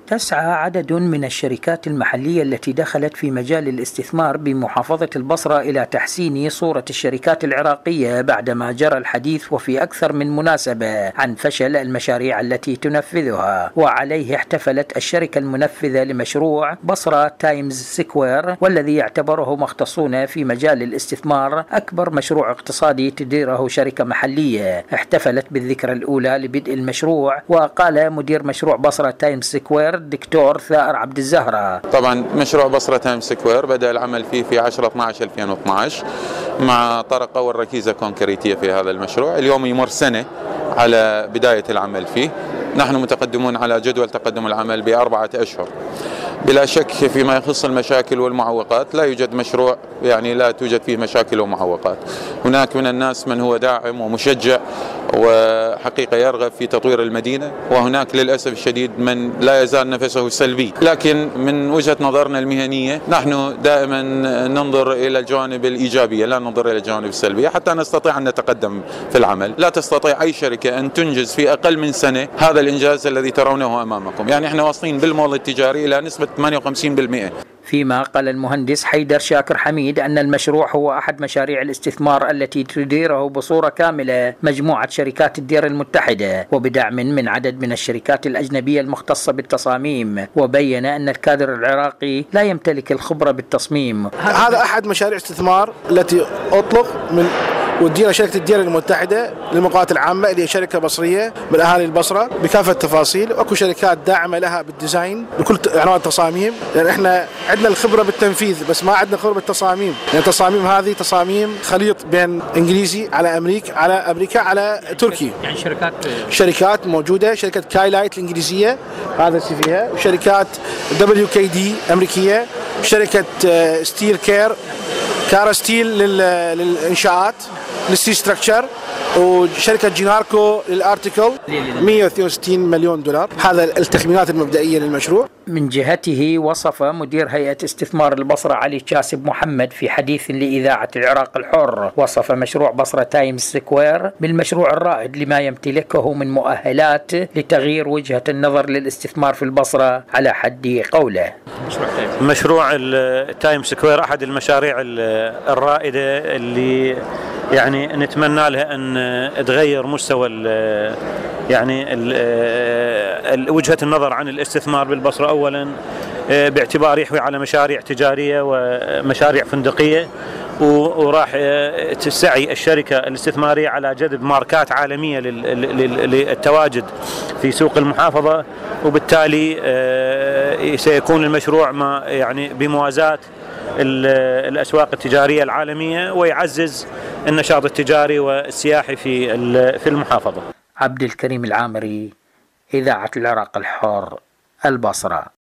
تسعى عدد من الشركات المحلية التي دخلت في مجال الاستثمار بمحافظة البصرة إلى تحسين صورة الشركات العراقية بعدما جرى الحديث وفي أكثر من مناسبة عن فشل المشاريع التي تنفذها. وعليه احتفلت الشركة المنفذة لمشروع بصرة تايمز سكوير، والذي يعتبره مختصون في مجال الاستثمار أكبر مشروع اقتصادي تديره شركة محلية، احتفلت بالذكرى الأولى لبدء المشروع. وقال مدير مشروع بصرة تايمز سكوير الدكتور ثائر عبد الزهرة: طبعا مشروع بصرة تايمز سكوير بدأ العمل فيه في 10/12/2012 مع طرقة والركيزة كونكريتية في هذا المشروع. اليوم يمر سنة على بداية العمل فيه. نحن متقدمون على جدول تقدم العمل ب4 أشهر. بلا شك فيما يخص المشاكل والمعوقات لا يوجد مشروع لا توجد فيه مشاكل ومعوقات. هناك من الناس من هو داعم ومشجع وحقيقة يرغب في تطوير المدينة، وهناك للأسف الشديد من لا يزال نفسه سلبي. لكن من وجهة نظرنا المهنية نحن دائما ننظر إلى الجوانب الإيجابية، لا ننظر إلى الجوانب السلبية حتى نستطيع أن نتقدم في العمل. لا تستطيع أي شركة أن تنجز في أقل من سنة هذا الإنجاز الذي ترونه أمامكم. احنا واصلين بالمول التجاري إلى نسبة 58%. فيما قال المهندس حيدر شاكر حميد أن المشروع هو أحد مشاريع الاستثمار التي تديره بصورة كاملة مجموعة شركات الدير المتحدة وبدعم من عدد من الشركات الأجنبية المختصة بالتصاميم. وبين أن الكادر العراقي لا يمتلك الخبرة بالتصميم. هذا أحد مشاريع استثمار التي أطلق من ودينا شركة الدير المتحدة للمقاولات العامة، اللي هي شركة بصرية من أهالي البصرة بكافة التفاصيل. وأكو شركات داعمة لها بالديزاين بكل أنواع التصاميم، لأن إحنا عندنا الخبرة بالتنفيذ بس ما عندنا خبرة بالتصاميم. يعني التصاميم هذه تصاميم خليط بين إنجليزي على أمريكا على تركي. يعني شركات موجودة، شركة كايلايت الإنجليزية هذا فيها، وشركات WKD أمريكية، شركة ستيل كارا ستيل للإنشاءات للسي ستراكشر، وشركة جيناركو للارتيكل. 162 مليون دولار. هذا التخمينات المبدئية للمشروع. من جهته وصف مدير هيئة استثمار البصرة علي كاسب محمد في حديث لإذاعة العراق الحر، وصف مشروع بصرة تايمز سكوير بالمشروع الرائد لما يمتلكه من مؤهلات لتغيير وجهة النظر للاستثمار في البصرة على حد قوله. مشروع التايمز سكوير أحد المشاريع الرائدة اللي نتمنى لها أن تغير مستوى وجهة النظر عن الاستثمار بالبصرة. أولا باعتبار يحوي على مشاريع تجارية ومشاريع فندقية، وراح تسعي الشركة الاستثمارية على جذب ماركات عالمية للتواجد في سوق المحافظة، وبالتالي سيكون المشروع بموازاة الأسواق التجارية العالمية، ويعزز النشاط التجاري والسياحي في المحافظة. عبد الكريم العامري، إذاعة العراق الحر، البصرة.